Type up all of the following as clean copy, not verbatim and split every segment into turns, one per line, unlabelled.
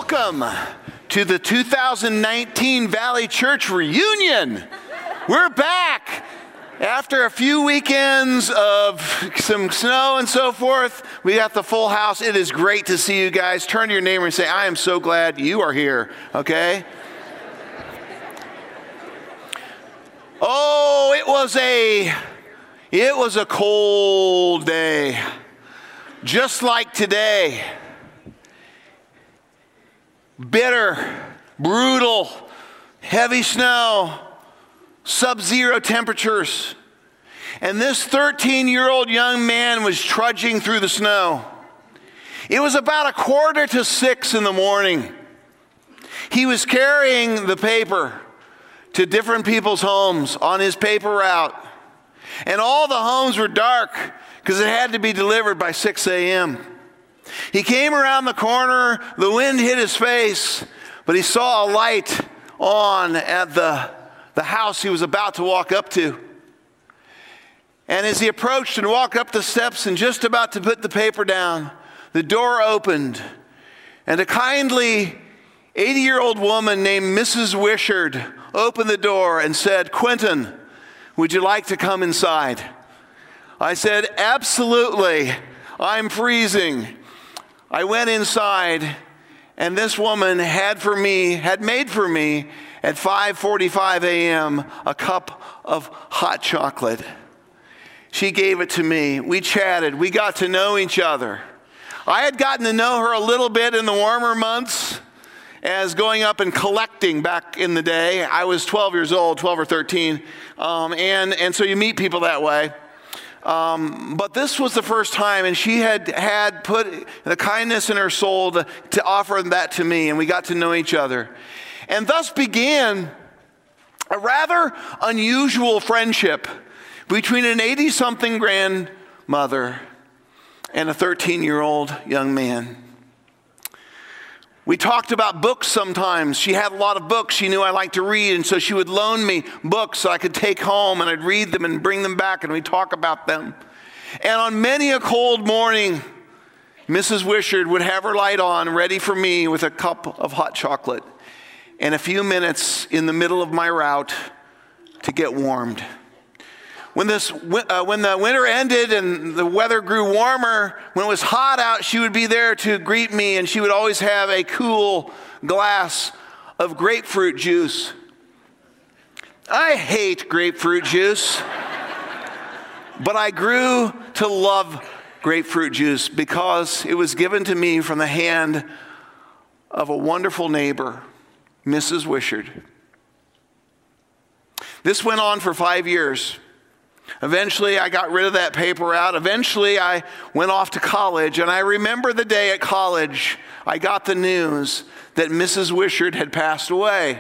Welcome to the 2019 Valley Church reunion. We're back. After a few weekends of some snow and so forth, we got the full house. It is great to see you guys. Turn to your neighbor and say, I am so glad you are here, okay? Oh, it was a cold day, just like today. Bitter, brutal, heavy snow, sub-zero temperatures. And this 13-year-old young man was trudging through the snow. It was about 5:45 in the morning. He was carrying the paper to different people's homes on his paper route. And all the homes were dark because it had to be delivered by 6 a.m. He came around the corner, the wind hit his face, but he saw a light on at the house he was about to walk up to. And as he approached and walked up the steps and just about to put the paper down, the door opened, and a kindly 80-year-old woman named Mrs. Wishard opened the door and said, "Quentin, would you like to come inside?" I said, "Absolutely, I'm freezing." I went inside, and this woman had made for me at 5:45 a.m. a cup of hot chocolate. She gave it to me. We chatted. We got to know each other. I had gotten to know her a little bit in the warmer months as going up and collecting back in the day. I was 12 years old, 12 or 13, and so you meet people that way. But this was the first time, and she had put the kindness in her soul to offer that to me, and we got to know each other. And thus began a rather unusual friendship between an 80-something grandmother and a 13-year-old young man. We talked about books sometimes. She had a lot of books. She knew I liked to read, and so she would loan me books so I could take home, and I'd read them and bring them back, and we'd talk about them. And on many a cold morning, Mrs. Wishard would have her light on, ready for me with a cup of hot chocolate and a few minutes in the middle of my route to get warmed. When the winter ended and the weather grew warmer, when it was hot out, she would be there to greet me, and she would always have a cool glass of grapefruit juice. I hate grapefruit juice, but I grew to love grapefruit juice because it was given to me from the hand of a wonderful neighbor, Mrs. Wishard. This went on for 5 years. Eventually, I got rid of that paper route. Eventually, I went off to college, and I remember the day at college I got the news that Mrs. Wishard had passed away.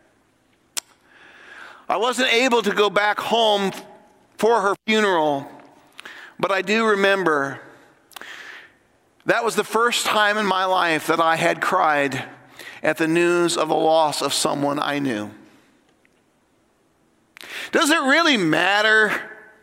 I wasn't able to go back home for her funeral, but I do remember that was the first time in my life that I had cried at the news of the loss of someone I knew. Does it really matter,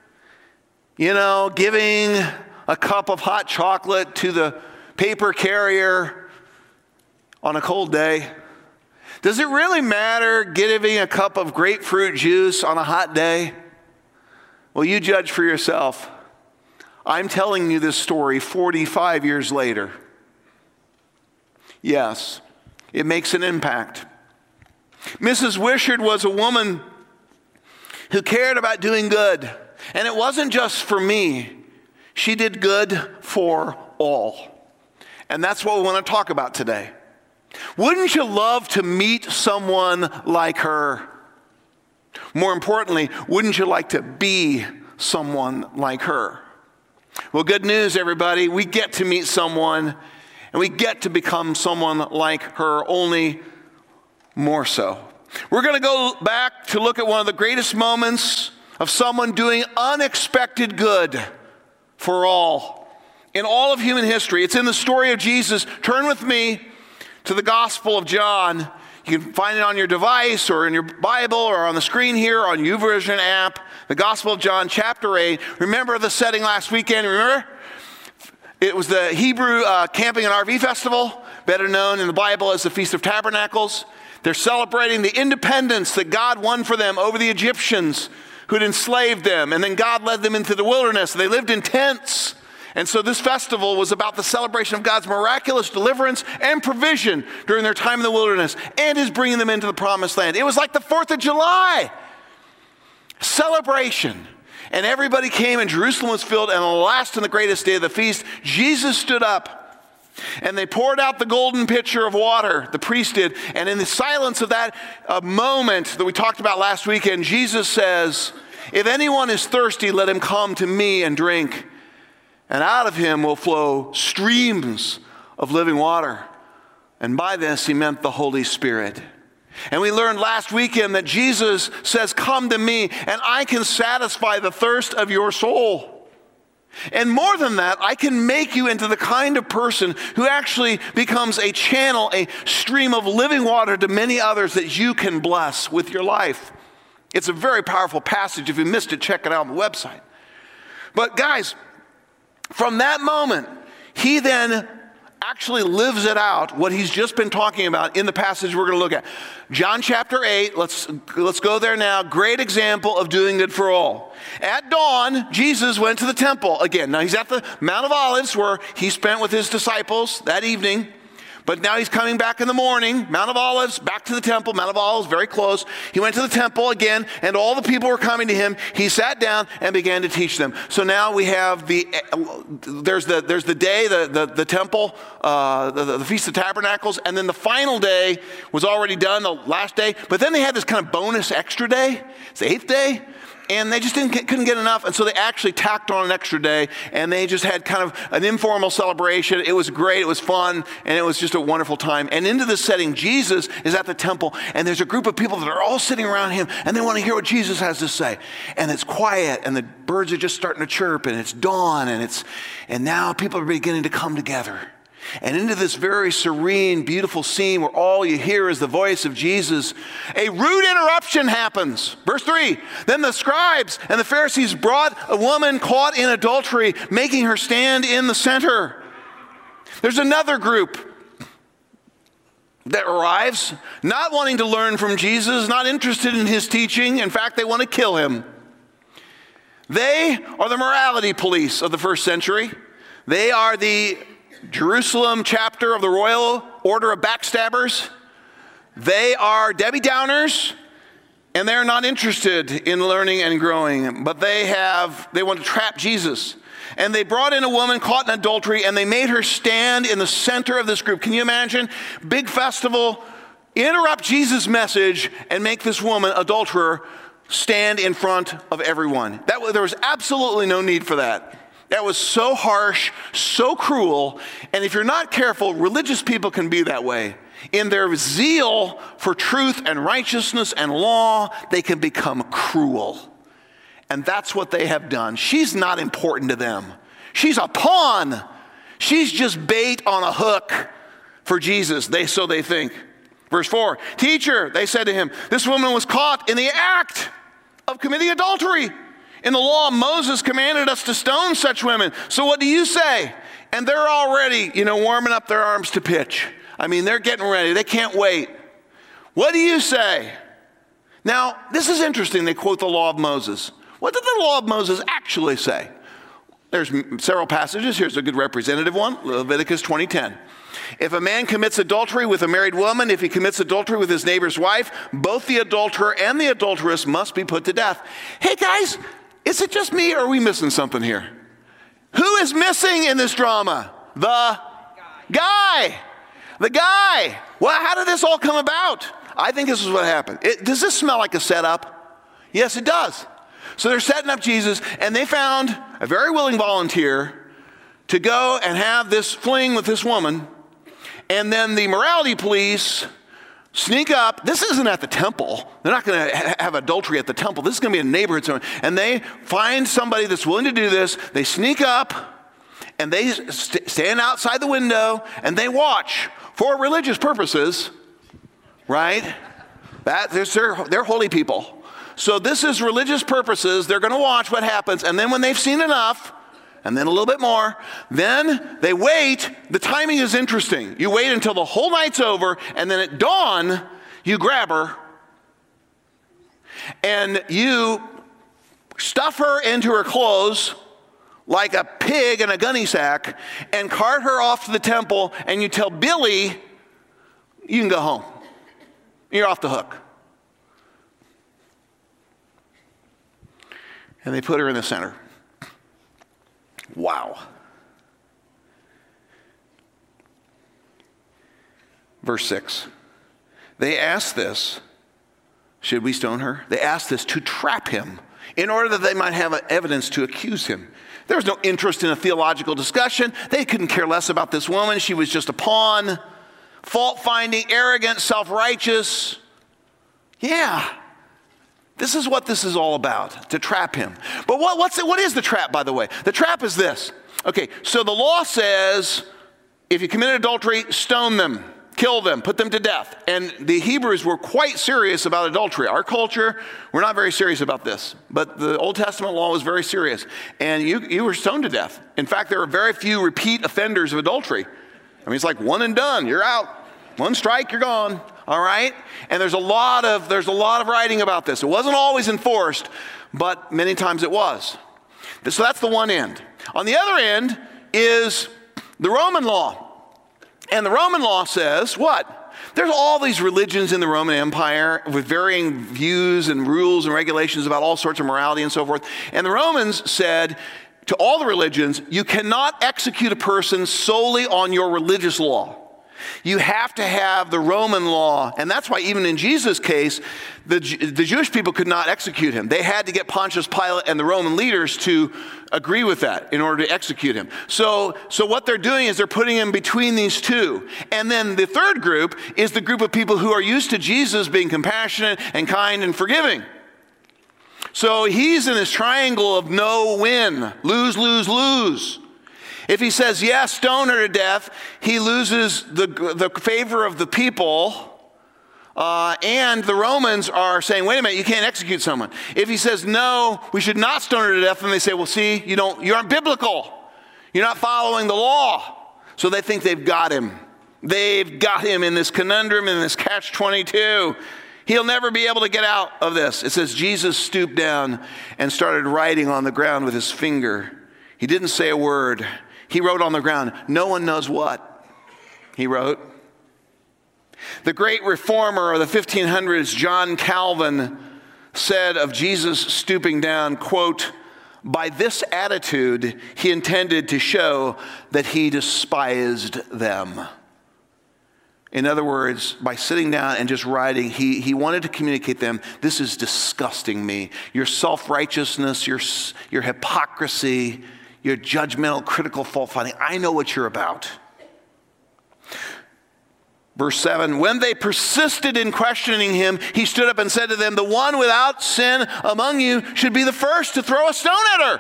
giving a cup of hot chocolate to the paper carrier on a cold day? Does it really matter giving a cup of grapefruit juice on a hot day? Well, you judge for yourself. I'm telling you this story 45 years later. Yes, it makes an impact. Mrs. Wishard was a woman who cared about doing good. And it wasn't just for me. She did good for all. And that's what we want to talk about today. Wouldn't you love to meet someone like her? More importantly, wouldn't you like to be someone like her? Well, good news, everybody. We get to meet someone, and we get to become someone like her, only more so. We're going to go back to look at one of the greatest moments of someone doing unexpected good for all in all of human history. It's in the story of Jesus. Turn with me to the Gospel of John. You can find it on your device or in your Bible or on the screen here on YouVersion app. The Gospel of John, chapter 8. Remember the setting last weekend? Remember? It was the Hebrew Camping and RV Festival. better known in the Bible as the Feast of Tabernacles. They're celebrating the independence that God won for them over the Egyptians who'd enslaved them. And then God led them into the wilderness. They lived in tents. And so this festival was about the celebration of God's miraculous deliverance and provision during their time in the wilderness and his bringing them into the promised land. It was like the 4th of July celebration. And everybody came and Jerusalem was filled. And on the last and the greatest day of the feast, Jesus stood up and they poured out the golden pitcher of water, the priest did. And in the silence of that moment that we talked about last weekend, Jesus says, "If anyone is thirsty, let him come to me and drink. And out of him will flow streams of living water." And by this, he meant the Holy Spirit. And we learned last weekend that Jesus says, "Come to me, and I can satisfy the thirst of your soul. And more than that, I can make you into the kind of person who actually becomes a channel, a stream of living water to many others that you can bless with your life." It's a very powerful passage. If you missed it, check it out on the website. But guys, from that moment, he then actually lives it out, what he's just been talking about in the passage we're going to look at. John chapter 8, let's go there now. Great example of doing good for all. At dawn, Jesus went to the temple again. Now he's at the Mount of Olives where he spent with his disciples that evening. But now he's coming back in the morning, Mount of Olives, back to the temple. Mount of Olives, very close. He went to the temple again, and all the people were coming to him. He sat down and began to teach them. So now we have there's the day, the temple, the Feast of Tabernacles, and then the final day was already done, the last day. But then they had this kind of bonus extra day. It's the 8th day. And they just couldn't get enough, and so they actually tacked on an extra day, and they just had kind of an informal celebration. It was great, it was fun, and it was just a wonderful time. And into this setting, Jesus is at the temple, and there's a group of people that are all sitting around him, and they want to hear what Jesus has to say. And it's quiet, and the birds are just starting to chirp, and it's dawn, and now people are beginning to come together. And into this very serene, beautiful scene where all you hear is the voice of Jesus, a rude interruption happens. Verse 3, then the scribes and the Pharisees brought a woman caught in adultery, making her stand in the center. There's another group that arrives, not wanting to learn from Jesus, not interested in his teaching. In fact, they want to kill him. They are the morality police of the first century. They are the Jerusalem chapter of the Royal Order of Backstabbers. They are Debbie Downers, and they're not interested in learning and growing, but they want to trap Jesus. And they brought in a woman caught in adultery, and they made her stand in the center of this group. Can you imagine? Big festival, interrupt Jesus' message, and make this woman, adulterer, stand in front of everyone. There was absolutely no need for that. That was so harsh, so cruel, and if you're not careful, religious people can be that way. In their zeal for truth and righteousness and law, they can become cruel. And that's what they have done. She's not important to them. She's a pawn. She's just bait on a hook for Jesus, so they think. Verse 4, teacher, they said to him, this woman was caught in the act of committing adultery. In the law, Moses commanded us to stone such women. So what do you say? And they're already, warming up their arms to pitch. I mean, they're getting ready. They can't wait. What do you say? Now, this is interesting. They quote the law of Moses. What did the law of Moses actually say? There's several passages. Here's a good representative one, Leviticus 20:10. If a man commits adultery with a married woman, if he commits adultery with his neighbor's wife, both the adulterer and the adulteress must be put to death. Hey guys, is it just me or are we missing something here? Who is missing in this drama? The guy. The guy. Well, how did this all come about? I think this is what happened. Does this smell like a setup? Yes, it does. So they're setting up Jesus, and they found a very willing volunteer to go and have this fling with this woman. And then the morality police sneak up. This isn't at the temple. They're not going to have adultery at the temple. This is going to be a neighborhood somewhere. And they find somebody that's willing to do this. They sneak up, and they stand outside the window, and they watch for religious purposes, right? They're holy people. So this is religious purposes. They're going to watch what happens. And then when they've seen enough, and then a little bit more. Then they wait. The timing is interesting. You wait until the whole night's over, and then at dawn, you grab her, and you stuff her into her clothes like a pig in a gunny sack, and cart her off to the temple, and you tell Billy, you can go home. You're off the hook. And they put her in the center. Wow. Verse 6. They asked this, should we stone her? They asked this to trap him in order that they might have evidence to accuse him. There was no interest in a theological discussion. They couldn't care less about this woman. She was just a pawn, fault-finding, arrogant, self-righteous. Yeah. This is what this is all about, to trap him. But what is the trap, by the way? The trap is this. Okay, so the law says, if you commit adultery, stone them, kill them, put them to death. And the Hebrews were quite serious about adultery. Our culture, we're not very serious about this. But the Old Testament law was very serious. And you were stoned to death. In fact, there were very few repeat offenders of adultery. I mean, it's like one and done, you're out. One strike, you're gone. All right? And there's a lot of writing about this. It wasn't always enforced, but many times it was. So that's the one end. On the other end is the Roman law. And the Roman law says what? There's all these religions in the Roman Empire with varying views and rules and regulations about all sorts of morality and so forth. And the Romans said to all the religions, you cannot execute a person solely on your religious law. You have to have the Roman law, and that's why even in Jesus' case, the Jewish people could not execute him. They had to get Pontius Pilate and the Roman leaders to agree with that in order to execute him. So what they're doing is they're putting him between these two. And then the third group is the group of people who are used to Jesus being compassionate and kind and forgiving. So he's in this triangle of no win, lose, lose, lose. If he says, yes, stone her to death, he loses the favor of the people. And the Romans are saying, wait a minute, you can't execute someone. If he says, no, we should not stone her to death, then they say, well, see, you aren't biblical. You're not following the law. So they think they've got him. They've got him in this conundrum, in this catch-22. He'll never be able to get out of this. It says Jesus stooped down and started writing on the ground with his finger. He didn't say a word. He wrote on the ground, no one knows what he wrote. The great reformer of the 1500s, John Calvin, said of Jesus stooping down, quote, by this attitude, he intended to show that he despised them. In other words, by sitting down and just writing, he wanted to communicate to them, this is disgusting me. Your self-righteousness, your hypocrisy, your judgmental, critical fault-finding. I know what you're about. Verse 7, when they persisted in questioning him, he stood up and said to them, the one without sin among you should be the first to throw a stone at her.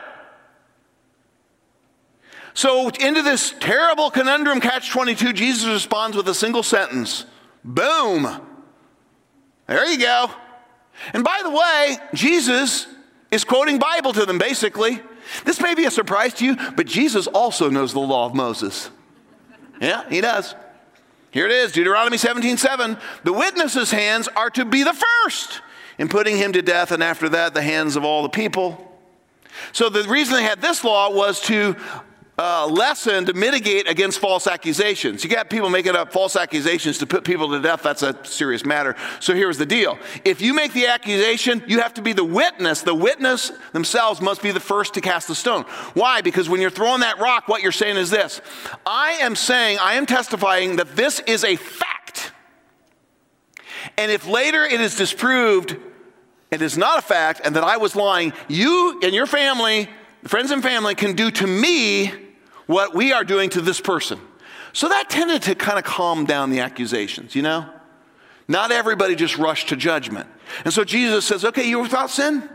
So into this terrible conundrum, catch-22, Jesus responds with a single sentence. Boom. There you go. And by the way, Jesus is quoting Bible to them, basically. This may be a surprise to you, but Jesus also knows the law of Moses. Yeah, he does. Here it is, Deuteronomy 17:7. The witnesses' hands are to be the first in putting him to death, and after that, the hands of all the people. So the reason they had this law was to to mitigate against false accusations. You got people making up false accusations to put people to death. That's a serious matter. So here's the deal. If you make the accusation, you have to be the witness. The witness themselves must be the first to cast the stone. Why? Because when you're throwing that rock, what you're saying is this. I am testifying that this is a fact. And if later it is disproved it is not a fact and that I was lying, you and your family, friends and family, can do to me what we are doing to this person. So that tended to kind of calm down the accusations, you know? Not everybody just rushed to judgment. And so Jesus says, okay, you were without sin?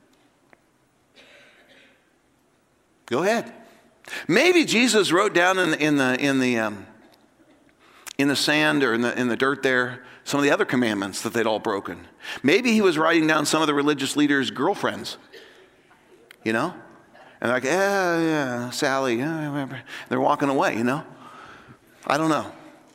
Go ahead. Maybe Jesus wrote down in the sand or in the dirt there some of the other commandments that they'd all broken. Maybe he was writing down some of the religious leaders' girlfriends, you know? And they're like, yeah, Sally, yeah, remember. They're walking away, you know. I don't know.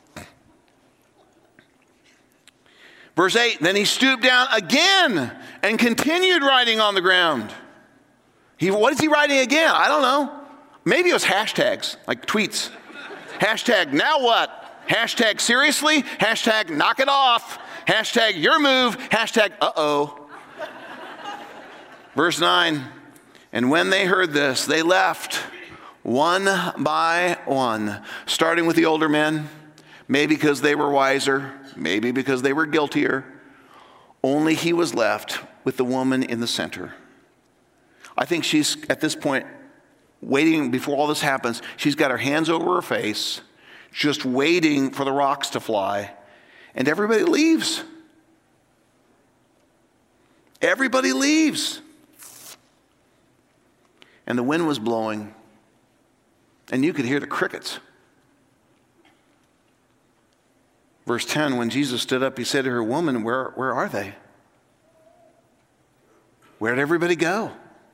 Verse 8, then he stooped down again and continued writing on the ground. What is he writing again? I don't know. Maybe it was hashtags, like tweets. Hashtag, now what? Hashtag, seriously? Hashtag, knock it off. Hashtag, your move. Hashtag, uh-oh. Verse 9, and when they heard this, they left one by one, starting with the older men, maybe because they were wiser, maybe because they were guiltier. Only he was left with the woman in the center. I think she's, at this point, waiting before all this happens. She's got her hands over her face, just waiting for the rocks to fly. And everybody leaves. Everybody leaves. And the wind was blowing. And you could hear the crickets. Verse 10, when Jesus stood up, he said to her, woman, where are they? Where did everybody go?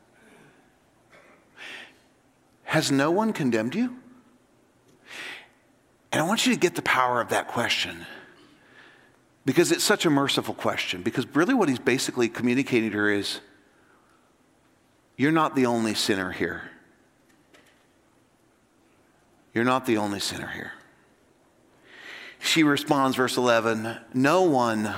Has no one condemned you? And I want you to get the power of that question, because it's such a merciful question. Because really what he's basically communicating to her is, you're not the only sinner here. You're not the only sinner here. She responds, verse 11, no one,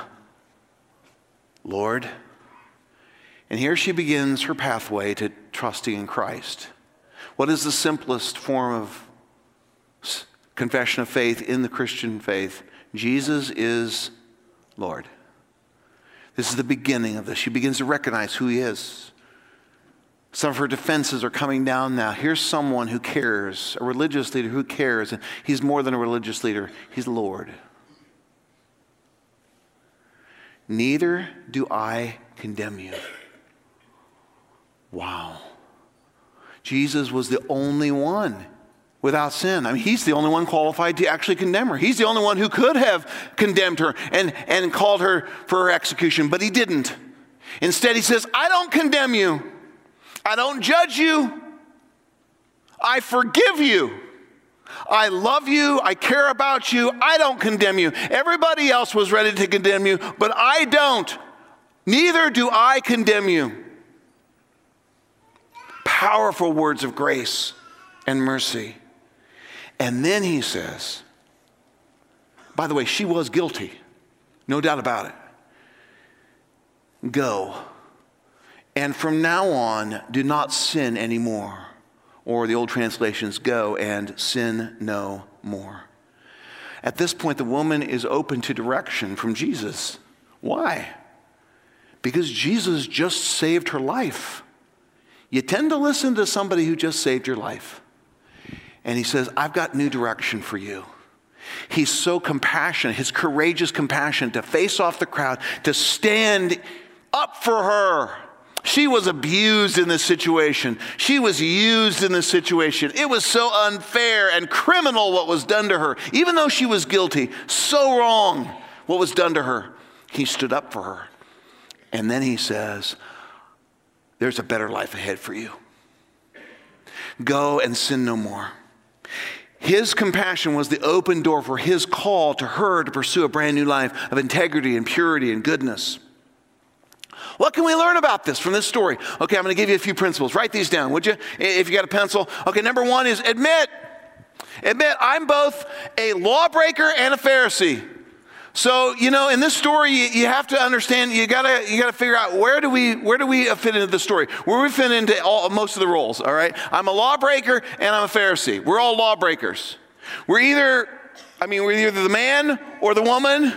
Lord. And here she begins her pathway to trusting in Christ. What is the simplest form of confession of faith in the Christian faith? Jesus is Lord. This is the beginning of this. She begins to recognize who he is. Some of her defenses are coming down now. Here's someone who cares, a religious leader who cares. And he's more than a religious leader. He's Lord. Neither do I condemn you. Wow. Jesus was the only one without sin. I mean, he's the only one qualified to actually condemn her. He's the only one who could have condemned her and called her for her execution, but he didn't. Instead, he says, I don't condemn you. I don't judge you. I forgive you. I love you. I care about you. I don't condemn you. Everybody else was ready to condemn you, but I don't. Neither do I condemn you. Powerful words of grace and mercy. And then he says, by the way, she was guilty. No doubt about it. Go. And from now on, do not sin anymore. Or the old translations, go and sin no more. At this point, the woman is open to direction from Jesus. Why? Because Jesus just saved her life. You tend to listen to somebody who just saved your life. And he says, I've got new direction for you. He's so compassionate, his courageous compassion to face off the crowd, to stand up for her. She was abused in this situation. She was used in this situation. It was so unfair and criminal what was done to her. Even though she was guilty, so wrong what was done to her. He stood up for her. And then he says, there's a better life ahead for you. Go and sin no more. His compassion was the open door for his call to her to pursue a brand new life of integrity and purity and goodness. What can we learn about this from this story? Okay, I'm going to give you a few principles. Write these down, would you? If you got a pencil. Okay, number one is admit. Admit, I'm both a lawbreaker and a Pharisee. So, in this story, you have to understand, you gotta figure out where do we fit into the story? Where we fit into most of the roles, all right? I'm a lawbreaker and I'm a Pharisee. We're all lawbreakers. We're either the man or the woman.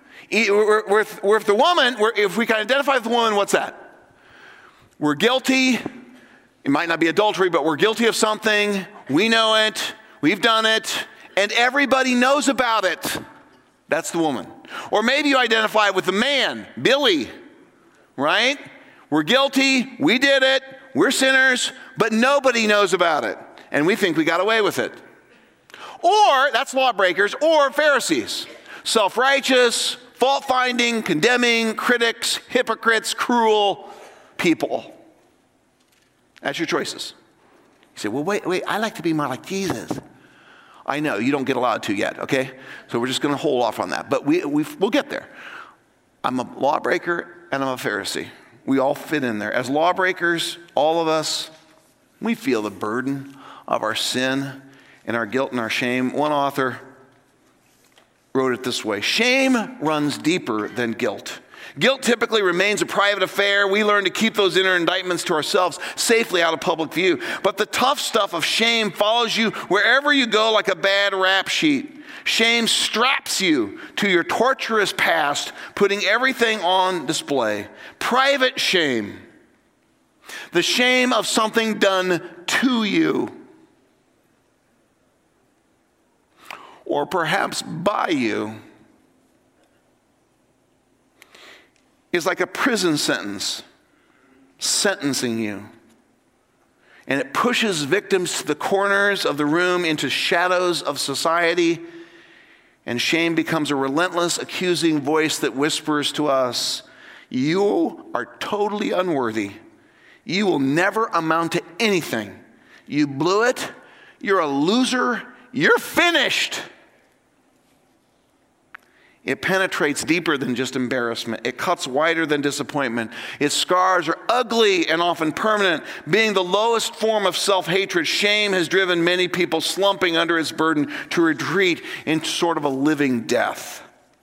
If we can identify with the woman, what's that? We're guilty. It might not be adultery, but we're guilty of something. We know it. We've done it. And everybody knows about it. That's the woman. Or maybe you identify with the man, Billy, right? We're guilty. We did it. We're sinners, but nobody knows about it. And we think we got away with it. Or, that's lawbreakers, or Pharisees. Self-righteous, fault-finding, condemning, critics, hypocrites, cruel people. That's your choices. You say, well, wait, I like to be more like Jesus. I know, you don't get allowed to yet, okay? So we're just going to hold off on that. But we'll get there. I'm a lawbreaker and I'm a Pharisee. We all fit in there. As lawbreakers, all of us, we feel the burden of our sin and our guilt and our shame. One author wrote it this way: shame runs deeper than guilt. Guilt typically remains a private affair. We learn to keep those inner indictments to ourselves safely out of public view. But the tough stuff of shame follows you wherever you go like a bad rap sheet. Shame straps you to your torturous past, putting everything on display. Private shame. The shame of something done to you. Or perhaps by you. Is like a prison sentence, sentencing you. And it pushes victims to the corners of the room, into shadows of society. And shame becomes a relentless, accusing voice that whispers to us, you are totally unworthy. You will never amount to anything. You blew it. You're a loser. You're finished. It penetrates deeper than just embarrassment. It cuts wider than disappointment. Its scars are ugly and often permanent. Being the lowest form of self-hatred, shame has driven many people slumping under its burden to retreat into sort of a living death.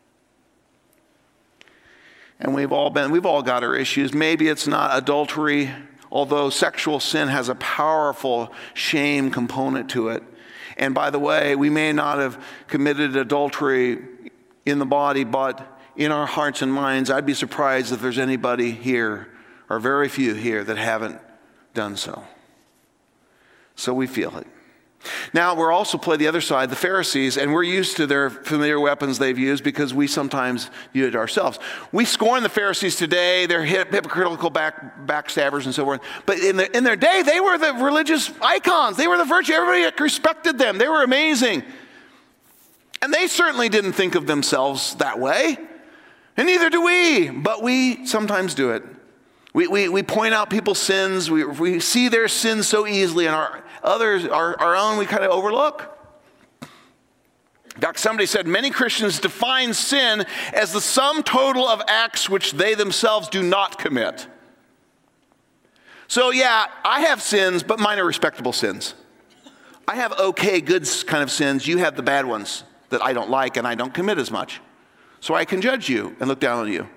And we've all got our issues. Maybe it's not adultery, although sexual sin has a powerful shame component to it. And by the way, we may not have committed adultery in the body, but in our hearts and minds, I'd be surprised if there's anybody here, or very few here, that haven't done so. So we feel it. Now, we're also play the other side, the Pharisees, and we're used to their familiar weapons they've used because we sometimes use it ourselves. We scorn the Pharisees today. They're hypocritical backstabbers and so forth. But in their day, they were the religious icons. They were the virtue. Everybody respected them. They were amazing. And they certainly didn't think of themselves that way. And neither do we. But we sometimes do it. We point out people's sins. We see their sins so easily, and our own we kind of overlook. In fact, somebody said many Christians define sin as the sum total of acts which they themselves do not commit. So yeah, I have sins, but mine are respectable sins. I have okay, good kind of sins. You have the bad ones that I don't like and I don't commit as much. So I can judge you and look down on you.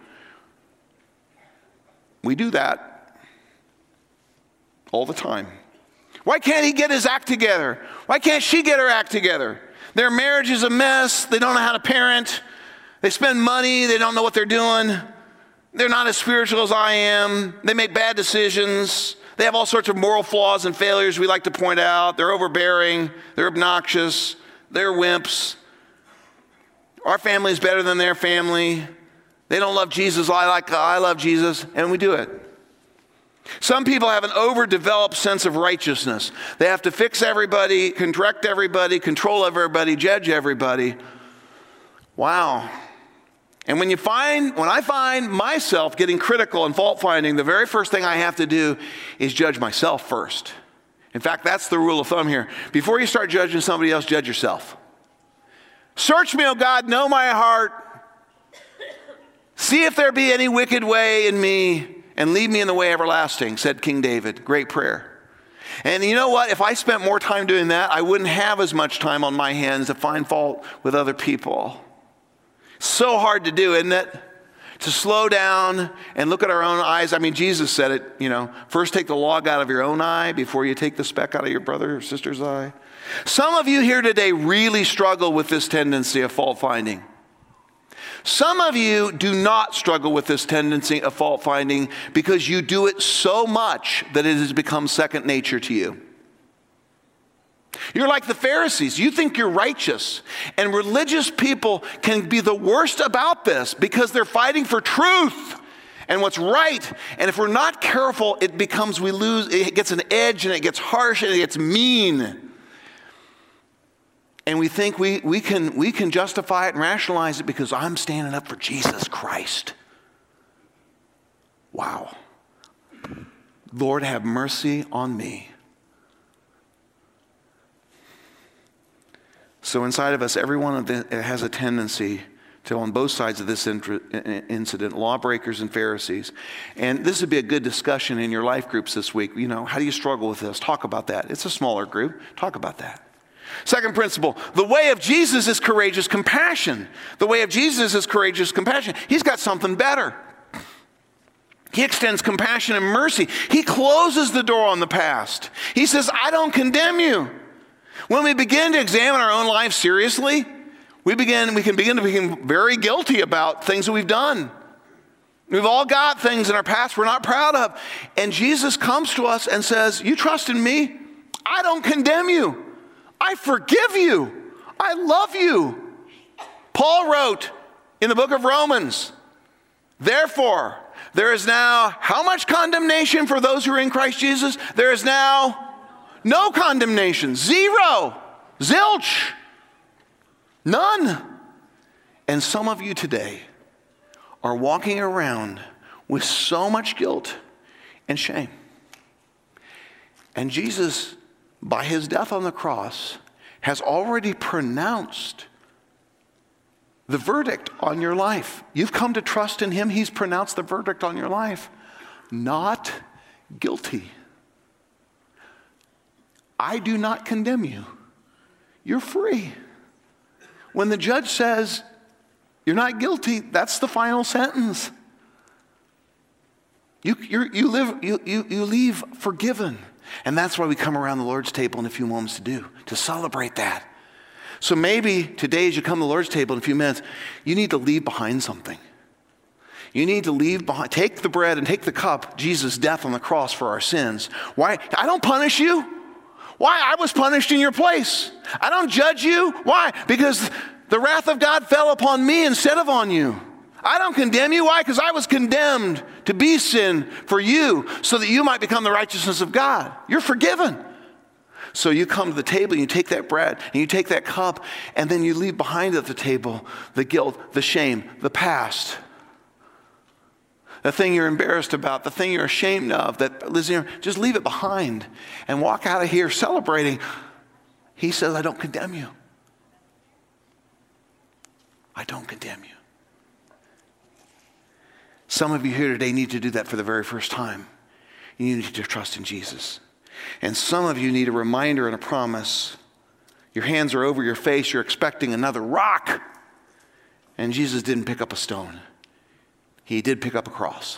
We do that all the time. Why can't he get his act together? Why can't she get her act together? Their marriage is a mess. They don't know how to parent. They spend money. They don't know what they're doing. They're not as spiritual as I am. They make bad decisions. They have all sorts of moral flaws and failures we like to point out. They're overbearing. They're obnoxious. They're wimps. Our family is better than their family. They don't love Jesus like I love Jesus, and we do it. Some people have an overdeveloped sense of righteousness. They have to fix everybody, correct everybody, control everybody, judge everybody. Wow. And when I find myself getting critical and fault-finding, the very first thing I have to do is judge myself first. In fact, that's the rule of thumb here. Before you start judging somebody else, judge yourself. Search me, O God, know my heart. See if there be any wicked way in me, and lead me in the way everlasting, said King David. Great prayer. And you know what? If I spent more time doing that, I wouldn't have as much time on my hands to find fault with other people. So hard to do, isn't it? To slow down and look at our own eyes. I mean, Jesus said it, first take the log out of your own eye before you take the speck out of your brother or sister's eye. Some of you here today really struggle with this tendency of fault finding. Some of you do not struggle with this tendency of fault finding because you do it so much that it has become second nature to you. You're like the Pharisees. You think you're righteous. And religious people can be the worst about this because they're fighting for truth and what's right. And if we're not careful, it gets an edge and it gets harsh and it gets mean. And we think we can justify it and rationalize it because I'm standing up for Jesus Christ. Wow. Lord, have mercy on me. So inside of us, everyone has a tendency to, on both sides of this incident, lawbreakers and Pharisees. And this would be a good discussion in your life groups this week. You know, how do you struggle with this? Talk about that. It's a smaller group. Talk about that. Second principle, the way of Jesus is courageous compassion. The way of Jesus is courageous compassion. He's got something better. He extends compassion and mercy. He closes the door on the past. He says, I don't condemn you. When we begin to examine our own lives seriously, we can begin to become very guilty about things that we've done. We've all got things in our past we're not proud of. And Jesus comes to us and says, you trust in me? I don't condemn you. I forgive you. I love you. Paul wrote in the book of Romans, therefore, there is now how much condemnation for those who are in Christ Jesus? There is now no condemnation. Zero. Zilch. None. And some of you today are walking around with so much guilt and shame. And Jesus, by his death on the cross, has already pronounced the verdict on your life. You've come to trust in him. He's pronounced the verdict on your life. Not guilty. I do not condemn you. You're free. When the judge says you're not guilty, that's the final sentence. You leave forgiven. And that's why we come around the Lord's table in a few moments to celebrate that. So maybe today as you come to the Lord's table in a few minutes, you need to leave behind something. You need to leave behind, take the bread and take the cup, Jesus' death on the cross for our sins. Why? I don't punish you. Why? I was punished in your place. I don't judge you. Why? Because the wrath of God fell upon me instead of on you. I don't condemn you. Why? Because I was condemned to be sin for you so that you might become the righteousness of God. You're forgiven. So you come to the table and you take that bread and you take that cup and then you leave behind at the table the guilt, the shame, the past. The thing you're embarrassed about, the thing you're ashamed of, just leave it behind and walk out of here celebrating. He says, I don't condemn you. I don't condemn you. Some of you here today need to do that for the very first time. You need to trust in Jesus. And some of you need a reminder and a promise. Your hands are over your face. You're expecting another rock. And Jesus didn't pick up a stone. He did pick up a cross.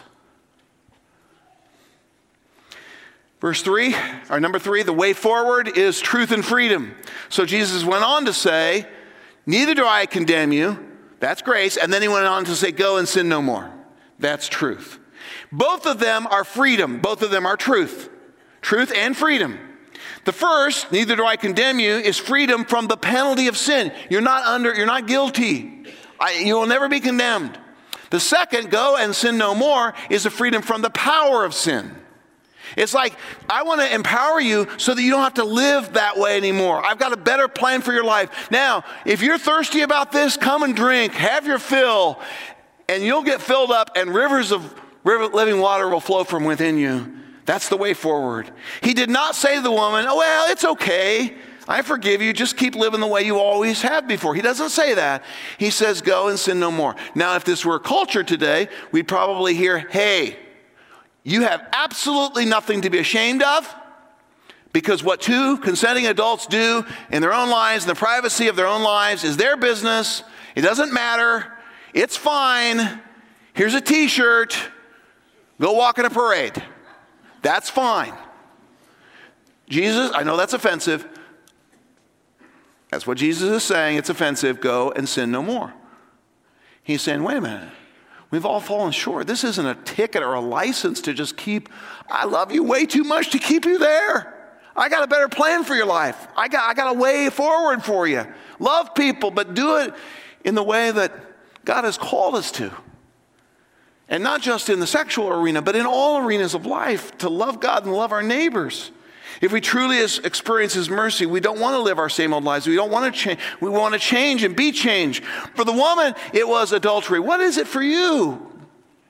Verse 3, or number 3, the way forward is truth and freedom. So Jesus went on to say, neither do I condemn you. That's grace. And then he went on to say, go and sin no more. That's truth. Both of them are freedom. Both of them are truth. Truth and freedom. The first, neither do I condemn you, is freedom from the penalty of sin. You're not guilty. You will never be condemned. The second, go and sin no more, is a freedom from the power of sin. It's like, I want to empower you so that you don't have to live that way anymore. I've got a better plan for your life. Now, if you're thirsty about this, come and drink, have your fill, and you'll get filled up, and rivers of living water will flow from within you. That's the way forward. He did not say to the woman, oh, well, it's okay. I forgive you. Just keep living the way you always have before. He doesn't say that. He says, go and sin no more. Now, if this were culture today, we'd probably hear, hey, you have absolutely nothing to be ashamed of, because what two consenting adults do in their own lives, in the privacy of their own lives, is their business. It doesn't matter. It's fine. Here's a t-shirt. Go walk in a parade. That's fine. Jesus, I know that's offensive. That's what Jesus is saying. It's offensive. Go and sin no more. He's saying, wait a minute. We've all fallen short. This isn't a ticket or a license to just keep, I love you way too much to keep you there. I got a better plan for your life. I got a way forward for you. Love people, but do it in the way that God has called us to. And not just in the sexual arena, but in all arenas of life, to love God and love our neighbors. If we truly experience his mercy, we don't want to live our same old lives. We don't want to change. We want to change and be changed. For the woman, it was adultery. What is it for you?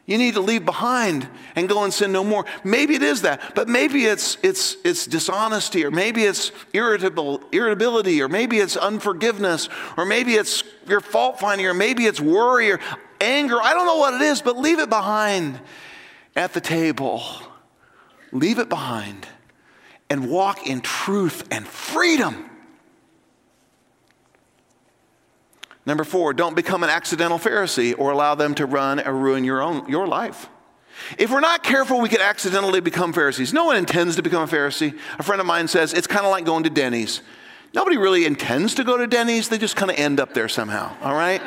You need to leave behind and go and sin no more. Maybe it is that, but maybe it's dishonesty, or maybe it's irritability, or maybe it's unforgiveness, or maybe it's your fault finding, or maybe it's worry or anger. I don't know what it is, but leave it behind at the table. Leave it behind and walk in truth and freedom. Number 4, don't become an accidental Pharisee or allow them to run or ruin your life. If we're not careful, we could accidentally become Pharisees. No one intends to become a Pharisee. A friend of mine says it's kind of like going to Denny's. Nobody really intends to go to Denny's. They just kind of end up there somehow, all right?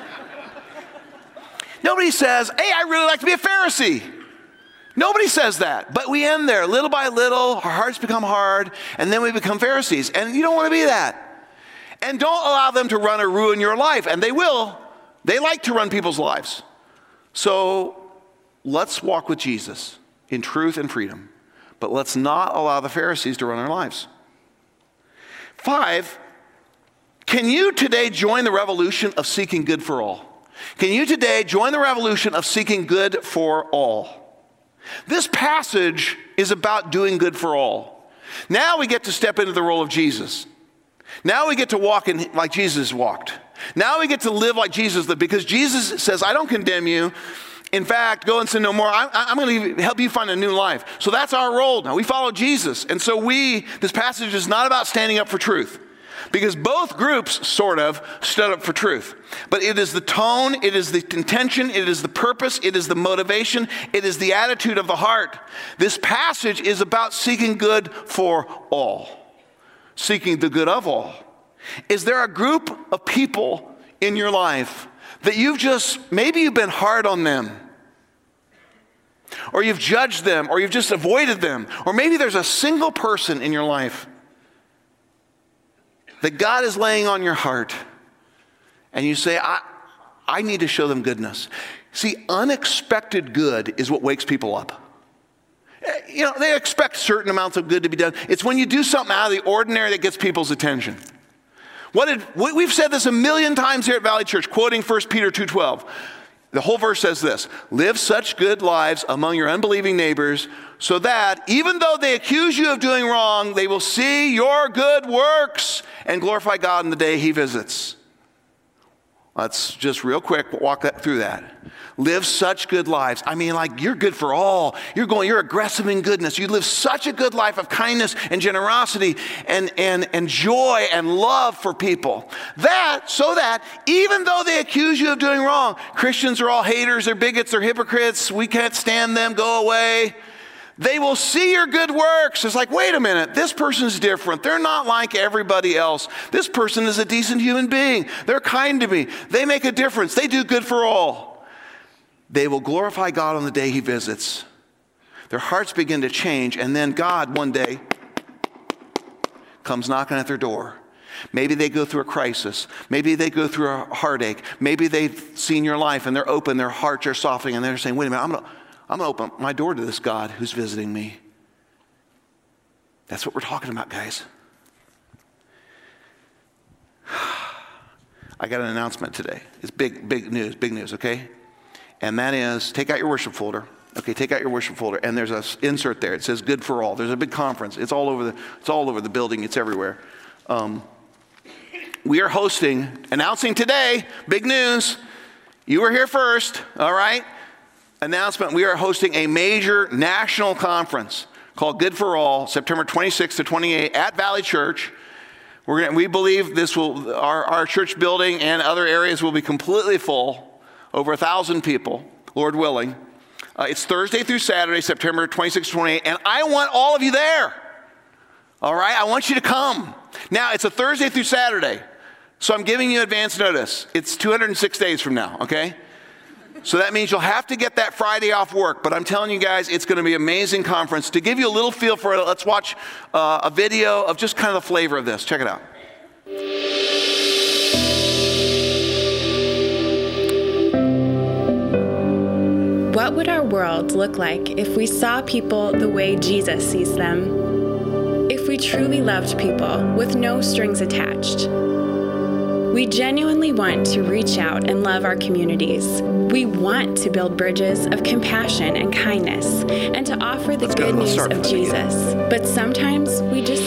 Nobody says, hey, I really like to be a Pharisee. Nobody says that, but we end there. Little by little, our hearts become hard, and then we become Pharisees. And you don't want to be that. And don't allow them to run or ruin your life. And they will. They like to run people's lives. So let's walk with Jesus in truth and freedom. But let's not allow the Pharisees to run our lives. 5, can you today join the revolution of seeking good for all? Can you today join the revolution of seeking good for all? This passage is about doing good for all. Now we get to step into the role of Jesus. Now we get to walk in like Jesus walked. Now we get to live like Jesus lived, because Jesus says, I don't condemn you. In fact, go and sin no more. I'm going to help you find a new life. So that's our role now. We follow Jesus. And so this passage is not about standing up for truth, because both groups sort of stood up for truth. But it is the tone, it is the intention, it is the purpose, it is the motivation, it is the attitude of the heart. This passage is about seeking good for all. Seeking the good of all. Is there a group of people in your life that maybe you've been hard on them, or you've judged them, or you've just avoided them, or maybe there's a single person in your life that God is laying on your heart, and you say, I need to show them goodness. See, unexpected good is what wakes people up. You know, they expect certain amounts of good to be done. It's when you do something out of the ordinary that gets people's attention. We've said this a million times here at Valley Church, quoting 1 Peter 2:12. The whole verse says this: live such good lives among your unbelieving neighbors, so that even though they accuse you of doing wrong, they will see your good works and glorify God in the day he visits. Let's just real quick walk through that. Live such good lives. I mean, like, you're good for all. You're aggressive in goodness. You live such a good life of kindness and generosity and joy and love for people. So that even though they accuse you of doing wrong, Christians are all haters, they're bigots, they're hypocrites, we can't stand them, go away. They will see your good works. It's like, wait a minute, this person's different. They're not like everybody else. This person is a decent human being. They're kind to me. They make a difference. They do good for all. They will glorify God on the day he visits. Their hearts begin to change, and then God one day comes knocking at their door. Maybe they go through a crisis. Maybe they go through a heartache. Maybe they've seen your life and they're open, their hearts are softening, and they're saying, wait a minute, I'm going to open my door to this God who's visiting me. That's what we're talking about, guys. I got an announcement today. It's big news, okay? And that is, take out your worship folder. Okay, take out your worship folder, and there's an insert there. It says "Good for All." There's a big conference. It's all over the building. It's everywhere. We are announcing today, big news. You were here first, all right? Announcement: we are hosting a major national conference called Good for All, September 26th to 28th at Valley Church. We believe our church building and other areas will be completely full. Over 1,000 people, Lord willing. It's Thursday through Saturday, September 26th to 28th, and I want all of you there. All right? I want you to come. Now, it's a Thursday through Saturday, so I'm giving you advance notice. It's 206 days from now, okay? So that means you'll have to get that Friday off work, but I'm telling you guys, it's going to be an amazing conference. To give you a little feel for it, let's watch a video of just kind of the flavor of this. Check it out.
What would our world look like if we saw people the way Jesus sees them? If we truly loved people with no strings attached? We genuinely want to reach out and love our communities, We want to build bridges of compassion and kindness and to offer the good news of Jesus. But sometimes we just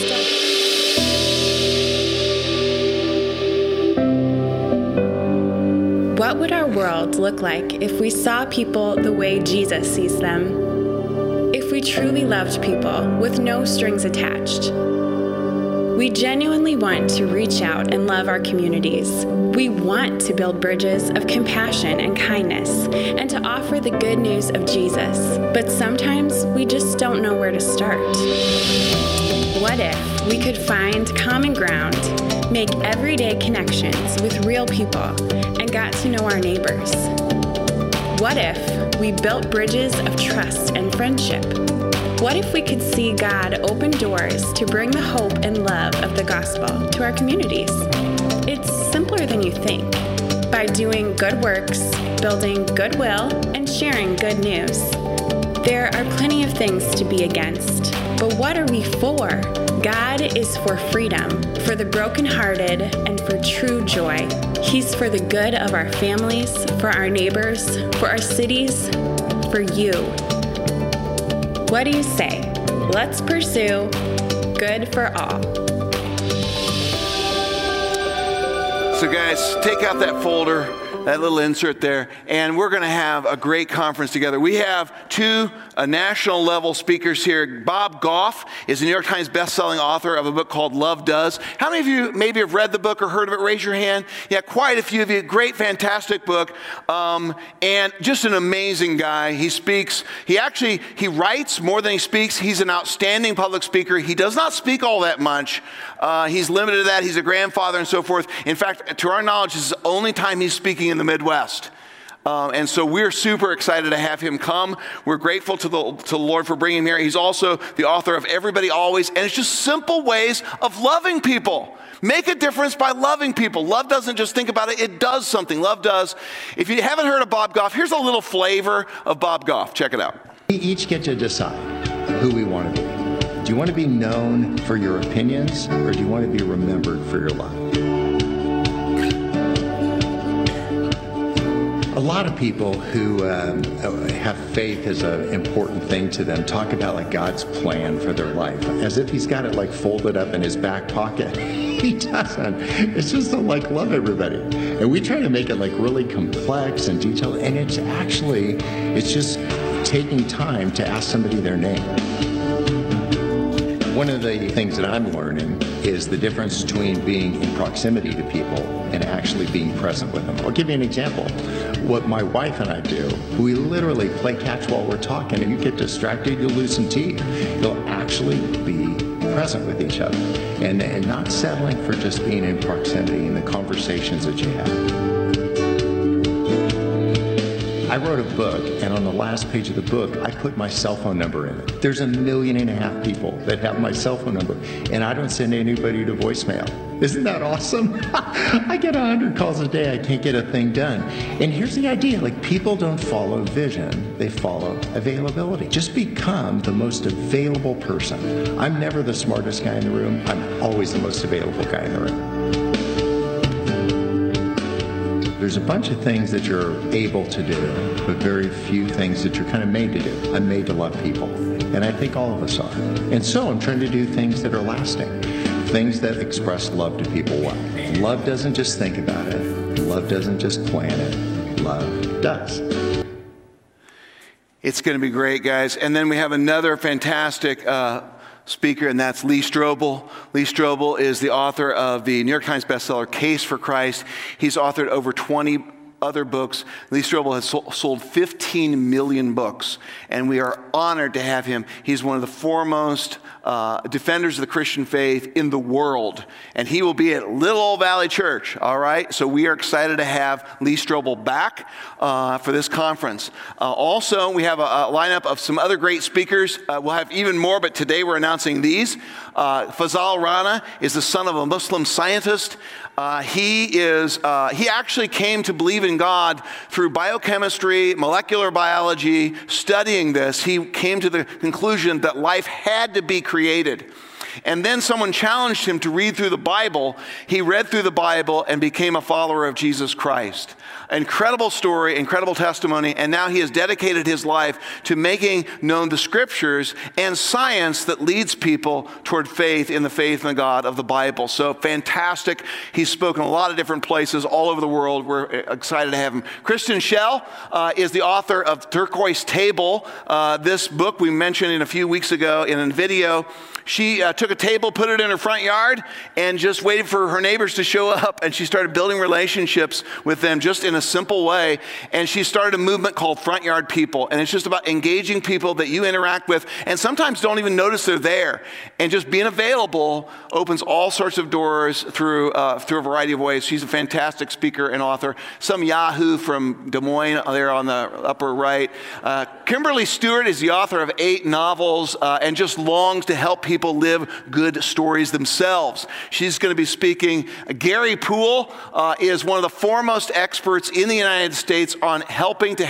don't. What would our world look like if we saw people the way Jesus sees them? If we truly loved people with no strings attached? We genuinely want to reach out and love our communities. We want to build bridges of compassion and kindness and to offer the good news of Jesus. But sometimes we just don't know where to start. What if we could find common ground, make everyday connections with real people, and got to know our neighbors? What if we built bridges of trust and friendship? What if we could see God open doors to bring the hope and love of the gospel to our communities? It's simpler than you think. By doing good works, building goodwill, and sharing good news. There are plenty of things to be against, but what are we for? God is for freedom, for the brokenhearted, and for true joy. He's for the good of our families, for our neighbors, for our cities, for you. What do you say? Let's pursue good for all.
So guys, take out that folder, that little insert there, and we're going to have a great conference together. We have two national level speakers here. Bob Goff is a New York Times best-selling author of a book called Love Does. How many of you maybe have read the book or heard of it? Raise your hand. Yeah, quite a few of you. Great, fantastic book. And just an amazing guy. He speaks, he writes more than he speaks. He's an outstanding public speaker. He does not speak all that much. He's limited to that. He's a grandfather and so forth. In fact, to our knowledge, this is the only time he's speaking in the Midwest. And so we're super excited to have him come. We're grateful to the Lord for bringing him here. He's also the author of Everybody Always, and it's just simple ways of loving people. Make a difference by loving people. Love doesn't just think about it, it does something. Love does. If you haven't heard of Bob Goff, here's a little flavor of Bob Goff. Check it out.
We each get to decide who we want to be. Do you want to be known for your opinions, or do you want to be remembered for your love? A lot of people who have faith as an important thing to them talk about like God's plan for their life, as if he's got it like folded up in his back pocket. He doesn't. It's just to like love everybody. And we try to make it like really complex and detailed, and it's just taking time to ask somebody their name. One of the things that I'm learning is the difference between being in proximity to people and actually being present with them. I'll give you an example. What my wife and I do, we literally play catch while we're talking, and you get distracted, you'll lose some teeth. You'll actually be present with each other and not settling for just being in proximity in the conversations that you have. I wrote a book, and on the last page of the book, I put my cell phone number in it. There's 1.5 million people that have my cell phone number, and I don't send anybody to voicemail. Isn't that awesome? I get 100 calls a day. I can't get a thing done. And here's the idea, like people don't follow vision, they follow availability. Just become the most available person. I'm never the smartest guy in the room. I'm always the most available guy in the room. There's a bunch of things that you're able to do, but very few things that you're kind of made to do. I'm made to love people, and I think all of us are. And so I'm trying to do things that are lasting, things that express love to people well. Love doesn't just think about it. Love doesn't just plan it. Love does.
It's going to be great, guys. And then we have another fantastic speaker, and that's Lee Strobel. Lee Strobel is the author of the New York Times bestseller, Case for Christ. He's authored over 20 other books. Lee Strobel has sold 15 million books, and we are honored to have him. He's one of the foremost defenders of the Christian faith in the world, and he will be at Little Old Valley Church, all right? So we are excited to have Lee Strobel back for this conference. Also, we have a lineup of some other great speakers. We'll have even more, but today we're announcing these. Fazal Rana is the son of a Muslim scientist. He actually came to believe in God through biochemistry, molecular biology. Studying this, he came to the conclusion that life had to be created. And then someone challenged him to read through the Bible. He read through the Bible and became a follower of Jesus Christ. Incredible story, incredible testimony, and now he has dedicated his life to making known the scriptures and science that leads people toward faith in the God of the Bible. So fantastic. He's spoken a lot of different places all over the world. We're excited to have him. Kristen Schell is the author of Turquoise Table. This book we mentioned a few weeks ago in a video. She took a table, put it in her front yard, and just waited for her neighbors to show up, and she started building relationships with them just in a simple way. And she started a movement called Front Yard People, and it's just about engaging people that you interact with and sometimes don't even notice they're there. And just being available opens all sorts of doors through a variety of ways. She's a fantastic speaker and author. Some Yahoo from Des Moines there on the upper right. Kimberly Stewart is the author of 8 novels and just longs to help people live good stories themselves. She's going to be speaking. Gary Poole is one of the foremost experts in the United States on helping you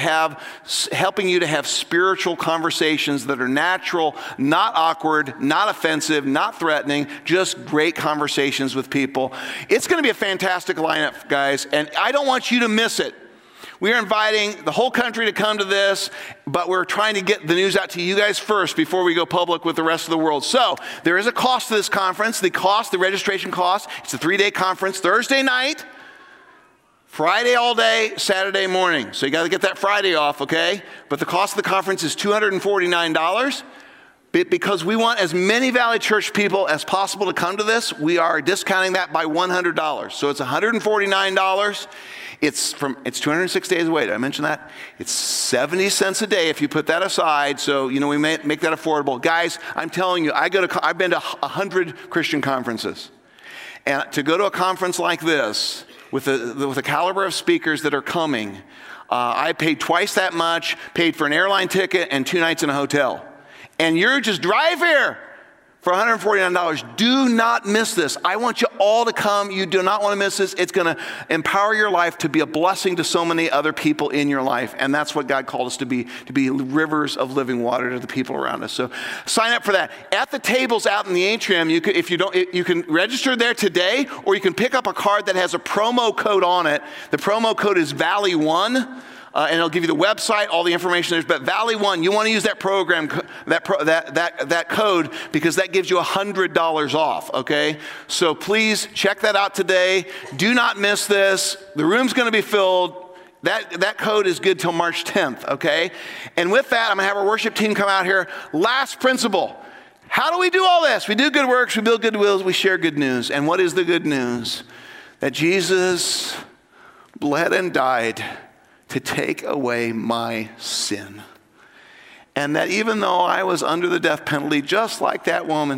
to have spiritual conversations that are natural, not awkward, not offensive, not threatening, just great conversations with people. It's going to be a fantastic lineup, guys, and I don't want you to miss it. We are inviting the whole country to come to this, but we're trying to get the news out to you guys first before we go public with the rest of the world. So there is a cost to this conference. The registration cost, it's a 3-day conference, Thursday night, Friday all day, Saturday morning. So you got to get that Friday off, okay? But the cost of the conference is $249. Because we want as many Valley Church people as possible to come to this, we are discounting that by $100. So it's $149. It's 206 days away. Did I mention that? It's 70 cents a day if you put that aside. So, we may make that affordable. Guys, I'm telling you, I've been to 100 Christian conferences. And to go to a conference like this, with the caliber of speakers that are coming, I paid twice that much, paid for an airline ticket and 2 nights in a hotel. And you're just drive here for $149. Do not miss this. I want you all to come. You do not want to miss this. It's going to empower your life to be a blessing to so many other people in your life. And that's what God called us to be rivers of living water to the people around us. So sign up for that. At the tables out in the atrium, you can register there today, or you can pick up a card that has a promo code on it. The promo code is Valley1. And it'll give you the website, all the information there. But Valley One, you want to use that program, that code, because that gives you $100 off, okay? So please check that out today. Do not miss this. The room's going to be filled. That code is good till March 10th, okay? And with that, I'm going to have our worship team come out here. Last principle. How do we do all this? We do good works, we build good wills, we share good news. And what is the good news? That Jesus bled and died to take away my sin. And that even though I was under the death penalty, just like that woman,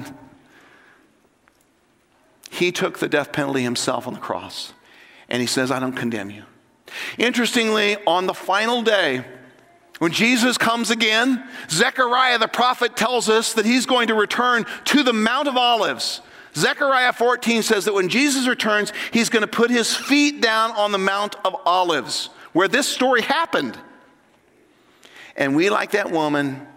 he took the death penalty himself on the cross. And he says, I don't condemn you. Interestingly, on the final day, when Jesus comes again, Zechariah the prophet tells us that he's going to return to the Mount of Olives. Zechariah 14 says that when Jesus returns, he's going to put his feet down on the Mount of Olives, where this story happened. And we, like that woman,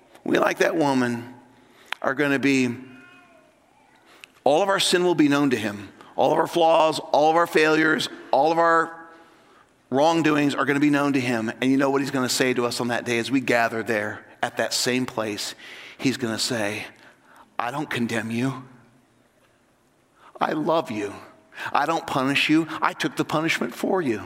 are going to be, all of our sin will be known to him. All of our flaws, all of our failures, all of our wrongdoings are going to be known to him. And you know what he's going to say to us on that day as we gather there at that same place? He's going to say, I don't condemn you. I love you. I don't punish you. I took the punishment for you.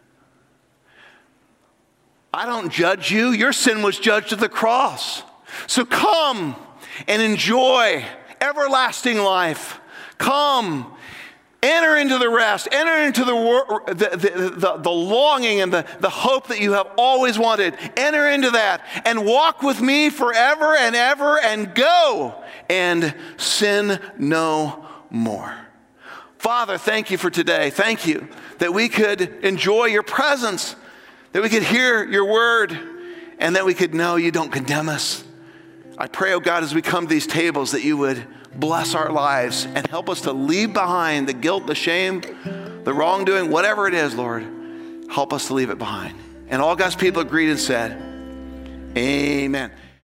I don't judge you. Your sin was judged at the cross. So come and enjoy everlasting life. Come, enter into the rest. Enter into the longing and the hope that you have always wanted. Enter into that and walk with me forever and ever, and go and sin no more. Father, thank you for today. Thank you that we could enjoy your presence, that we could hear your word, and that we could know you don't condemn us. I pray, oh God, as we come to these tables, that you would bless our lives and help us to leave behind the guilt, the shame, the wrongdoing, whatever it is, Lord. Help us to leave it behind. And all God's people agreed and said, amen.